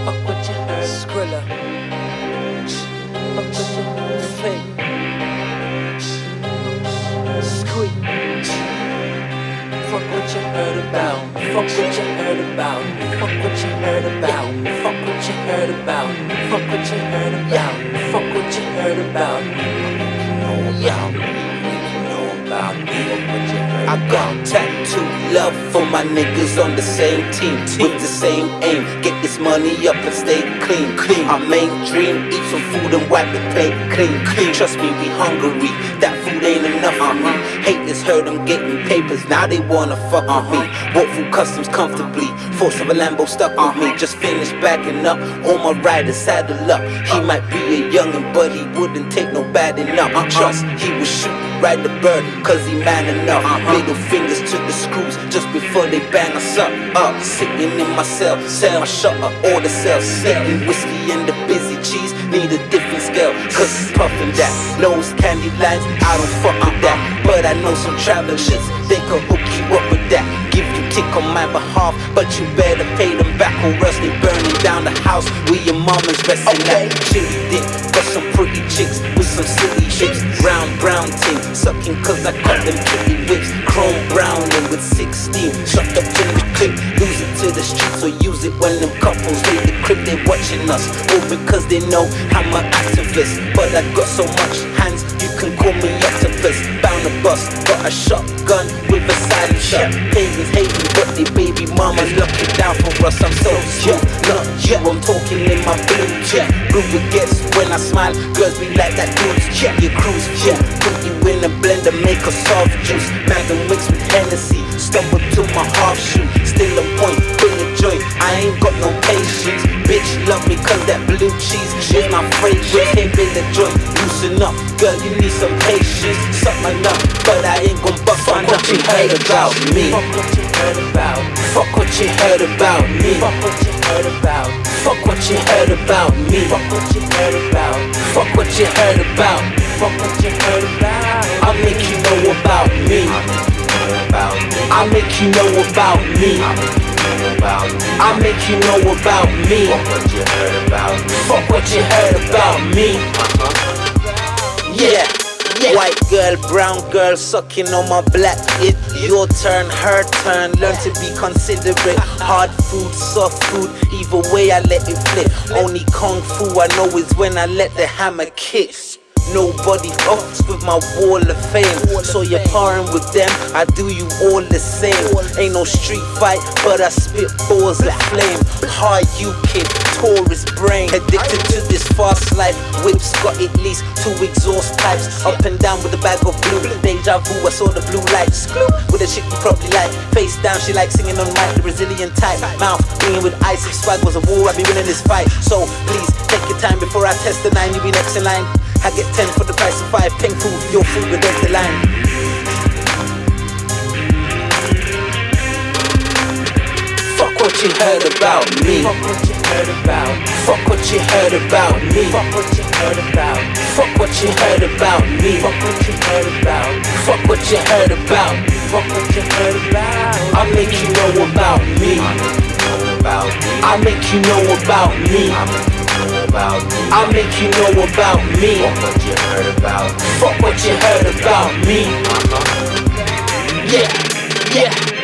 Fuck what you heard. Skrilla. Fuck what you heard. Fake. Squeak. Fuck what you heard about. Fuck what you heard about. Fuck what you heard about. Fuck what you heard about. Fuck what you heard about. Fuck what you heard about. I got tattooed love for my niggas on the same team with the same aim. Get this money up and stay clean. Our main dream, eat some food and wipe the plate clean. Trust me, we hungry. That food ain't enough for me. Haters heard I'm getting papers, now they wanna fuck with me. Walk through customs comfortably, force of a Lambo stuck with me. Just finished backing up, all my riders saddle up. He might be a youngin', but he wouldn't take no bad enough. Trust, he was shooting, ride the bird, cause he man enough. Middle fingers to the screws, just before they bang us up. Sitting in my cell my shutter, all the cells. Sitting whiskey and the busy cheese, need a different scale. Cause puffin' that, nose candy lines, I don't fuck with that. But I know some travelers, they can hook you up with that. Give you tick on my behalf, but you better pay them back or else they burning down the house where your mama's resting at. Chili dip, got some pretty chicks with some silly hips. Round brown ting, sucking cause I cut them kitty whips. Chrome brown and with 16, shut up in the clip. Lose it to the streets or use it when them couples leave the crib. They watching us, all because they know I'm an activist. But I got so much hands, you can call me octopus. Bound a bus, got a shotgun with a silencer. Haters hating, but they baby mamas lock it down for us. I'm so chill, not you. I'm talking in my blue check. Blue it gets when I smile. Girls be like that dude's check. Your cruise check. Put you in a blender, make a soft juice. Magnum mixed with Hennessy. Stumble to my half shoe. Still on point, bring a joint. I ain't got no patience. Bitch love me cause that blue cheese is my fragrance. Hey, bring the joint, loosen up. Girl, you need some patience. Suck my nut, but I ain't gon' bust my nut. You heard about me. Fuck what you heard about. Fuck what you heard about me. Fuck what you heard about. Fuck what you heard about me. Fuck what you heard about. Fuck what you heard about. Fuck what you heard about. I'll make you know about me. I'll make you know about me. I'll make you know about me. Fuck what you heard about me. Yeah. White girl, brown girl, sucking on my black. It your turn, her turn. Learn to be considerate. Hard food, soft food. Either way, I let it flip. Only kung fu I know is when I let the hammer kick. Nobody fucks with my wall of fame. So you're parring with them, I do you all the same. Ain't no street fight, but I spit balls of flame. Hard you kid, tourist brain. Addicted to this fast life. Whips got at least 2 exhaust pipes. Up and down with a bag of blue. Deja vu, I saw the blue lights. With a chick you probably like. Face down, she like singing on mic, the Brazilian type. Mouth ringing with ice. If swag was a war, I'd be winning this fight. So please, take your time before I test the 9. You be next in line. I get 10 for the price of 5. Pink food, your food will the line. Fuck what you heard about me. Fuck what you heard about. Fuck what you heard about me. Fuck what you heard about. Fuck what you heard about me. Fuck what you heard about. Fuck what you heard about. Fuck what you heard about. I'll make you know about me. I'll make you know about me. I'll make you know about me. Fuck what you heard about me. Yeah.